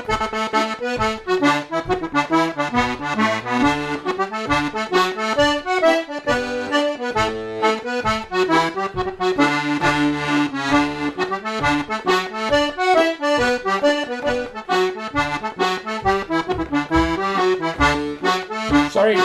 Sorry.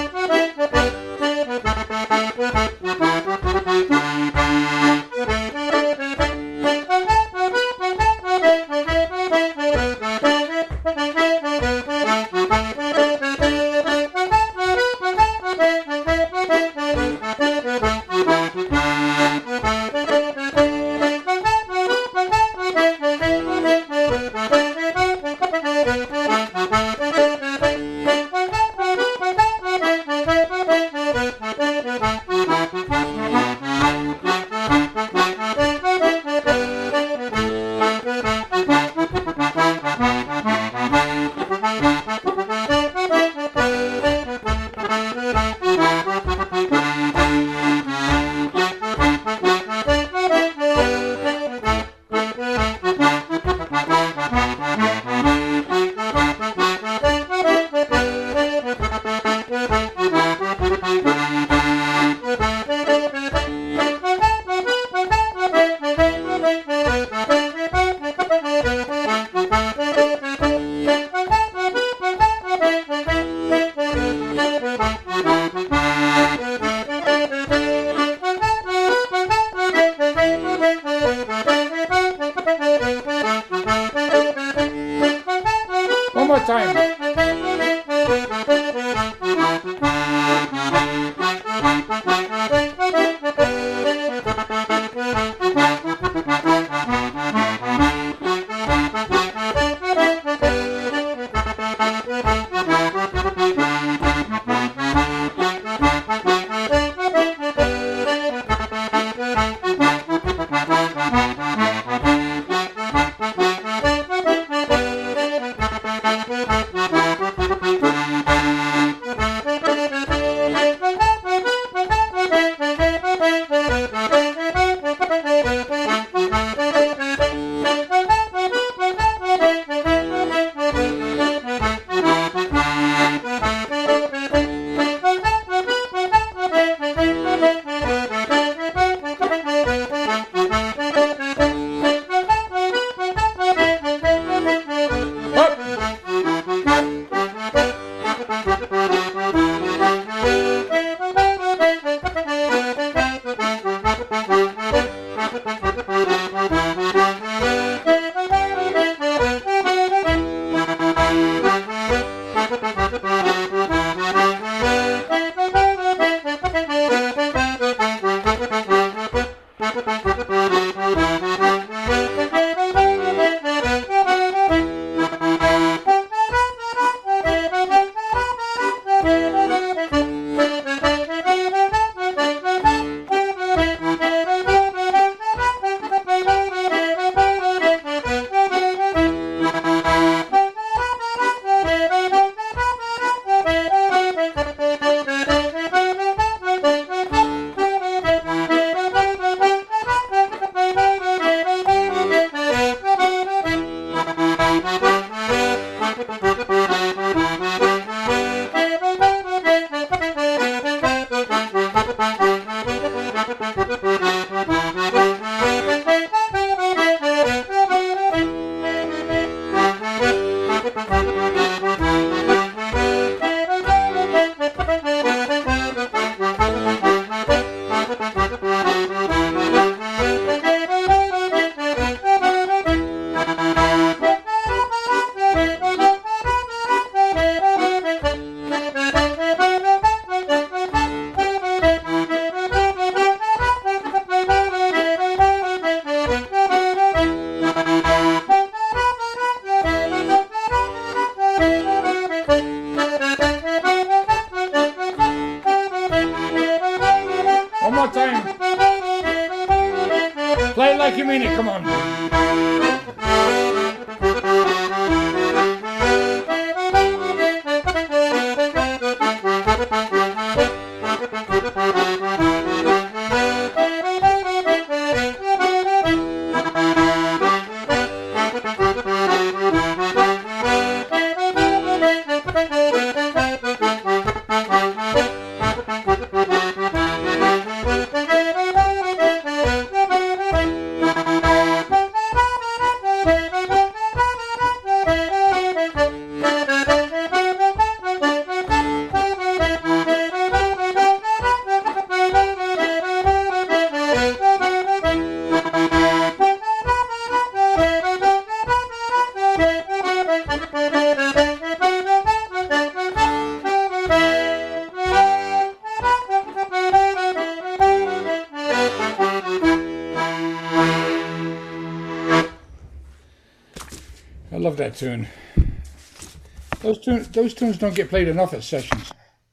One more time. One more time. Play it like you mean it, come on. love that tune. Those tunes don't get played enough at sessions.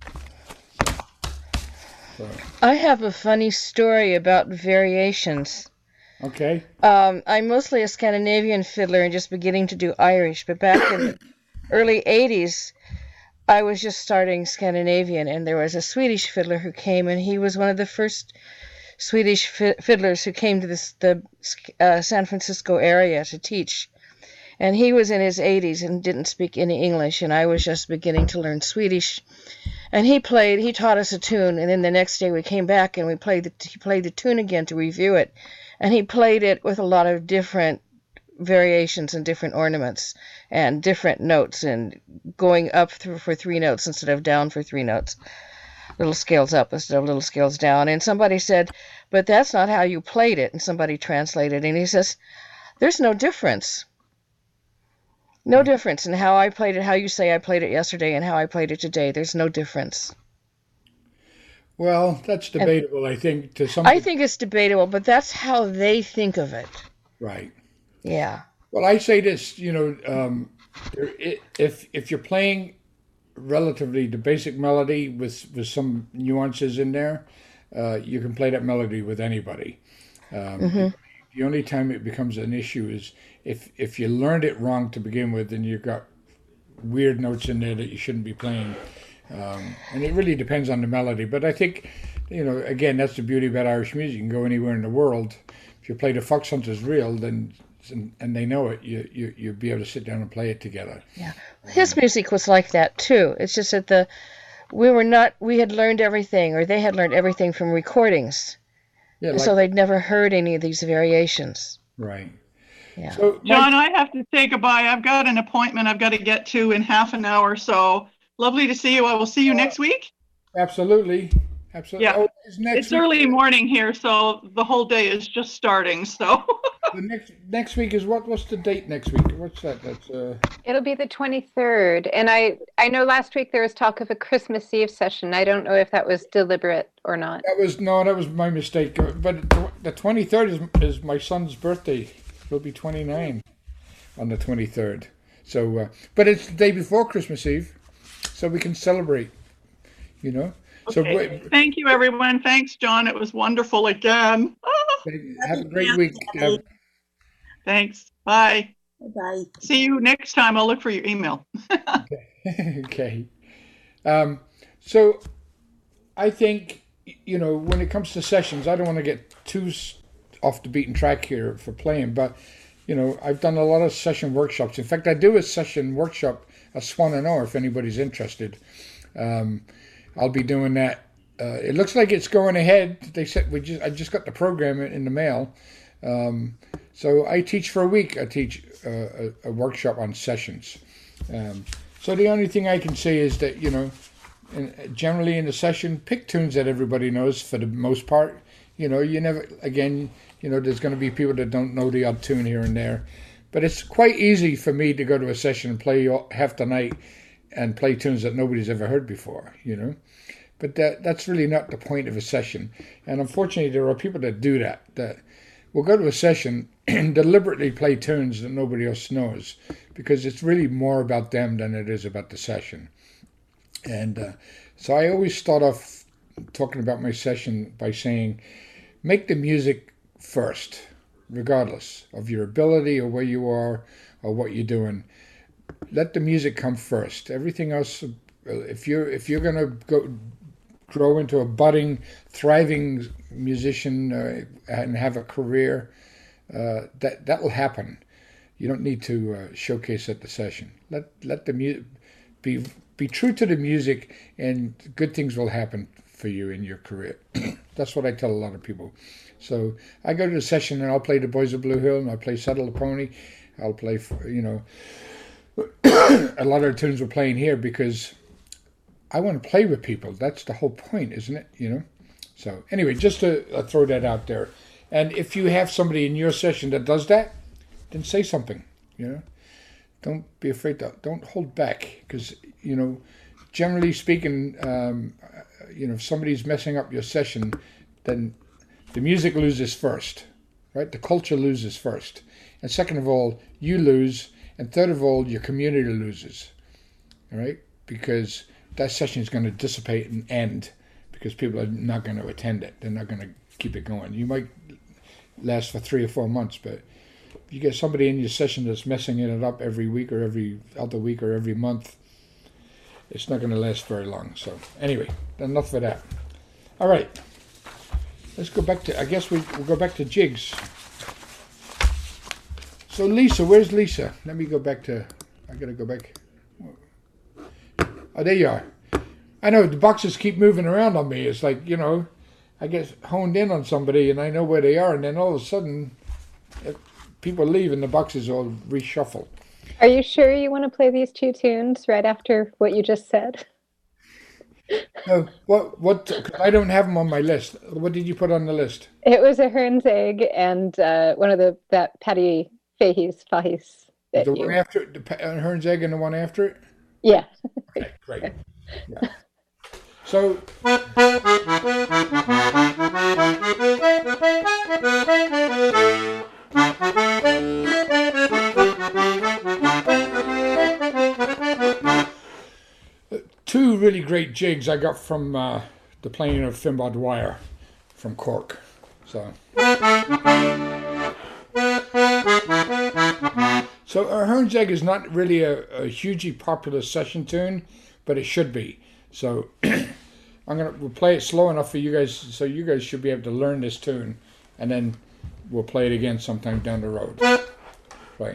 So, I have a funny story about variations. okay. I'm mostly a Scandinavian fiddler and just beginning to do Irish, but back in the early 80s, I was just starting Scandinavian, and there was a Swedish fiddler who came, and he was one of the first Swedish fiddlers who came to the San Francisco area to teach. And he was in his 80s and didn't speak any English, and I was just beginning to learn Swedish. And he taught us a tune, and then the next day we came back and he played the tune again to review it. And he played it with a lot of different variations and different ornaments and different notes, and going up for 3 notes instead of down for 3 notes. Little scales up instead of little scales down. And somebody said, but that's not how you played it. And somebody translated, and he says, there's no difference. No difference in how I played it, how you say I played it yesterday, and how I played it today. There's no difference. Well, that's And debatable, I think, to some I people. think it's debatable, but that's how they think of it. Right. Yeah. Well, I say this, if you're playing relatively the basic melody with some nuances in there, you can play that melody with anybody. Um, Hmm. the only time it becomes an issue is if you learned it wrong to begin with, and you've got weird notes in there that you shouldn't be playing. And it really depends on the melody. But I think, again, that's the beauty about Irish music. You can go anywhere in the world. If you play the Fox Hunters reel, then and they know it, you'll be able to sit down and play it together. Yeah. His music was like that too. It's just that we had learned everything, or they had learned everything from recordings. Yeah, So like they'd never heard any of these variations. right. Yeah. So, Mike, John, I have to say goodbye. I've got an appointment I've got to get to in half an hour. So lovely to see you. I will see you next week. absolutely, absolutely. Yeah, Oh, is next it's week? early morning here, so the whole day is just starting. So The next week is what? What's the date next week? What's that? That's It'll be the 23rd. And I know last week there was talk of a Christmas Eve session. I don't know if that was deliberate or not. that was my mistake. But the 23rd is my son's birthday. He'll be 29 on the 23rd. So, but it's the day before Christmas Eve, so we can celebrate. You know. So okay. Thank you, everyone. Thanks, John. It was wonderful again. have a great week. Thanks. Bye. Bye-bye. See you next time. I'll look for your email. Okay. So I think, when it comes to sessions, I don't want to get too off the beaten track here for playing, but, I've done a lot of session workshops. In fact, I do a session workshop at Swan and Oar if anybody's interested. I'll be doing that. It looks like it's going ahead. They said I just got the program in the mail. So I teach for a week. I teach a workshop on sessions. So the only thing I can say is that, generally in a session, pick tunes that everybody knows for the most part. You never, again, there's going to be people that don't know the odd tune here and there. But it's quite easy for me to go to a session and play half the night and play tunes that nobody's ever heard before, But that's really not the point of a session. And unfortunately, there are people that do that will go to a session and deliberately play tunes that nobody else knows, because it's really more about them than it is about the session. And so I always start off talking about my session by saying, make the music first, regardless of your ability or where you are or what you're doing. Let the music come first. Everything else, if you're gonna grow into a budding, thriving musician and have a career, that will happen. You don't need to showcase at the session. Let the music be true to the music, and good things will happen for you in your career. That's what I tell a lot of people. So I go to the session and I'll play the Boys of Blue Hill, and I'll play Settle the Pony. I'll play, a lot of the tunes we're playing here because I want to play with people. That's the whole point, isn't it? So anyway, just to throw that out there. And if you have somebody in your session that does that, then say something. Don't be afraid don't hold back, because generally speaking, if somebody's messing up your session, then the music loses first, right? The culture loses first, and second of all, you lose, And third of all, your community loses. All right? Because that session is going to dissipate and end because people are not going to attend it. They're not going to keep it going. You might last for 3 or 4 months, but if you get somebody in your session that's messing it up every week or every other week or every month, it's not going to last very long. So anyway, enough of that. All right. Let's go back to, I guess we'll go back to jigs. So Lisa, where's Lisa? Let me go back to, I got to go back. Oh, there you are. I know the boxes keep moving around on me. It's like, I get honed in on somebody and I know where they are, and then all of a sudden people leave and the boxes all reshuffle. Are you sure you want to play these 2 tunes right after what you just said? No, what? I don't have them on my list. What did you put on the list? It was a Hearn's Egg and one of that Patty Fahey's. The one after Hearn's Egg and the one after it? Yeah. Okay, great. Yeah. So two really great jigs I got from the playing of Finbar Dwyer from Cork. So Hearn's Egg is not really a hugely popular session tune, but it should be. So we'll play it slow enough for you guys, so you guys should be able to learn this tune, and then we'll play it again sometime down the road.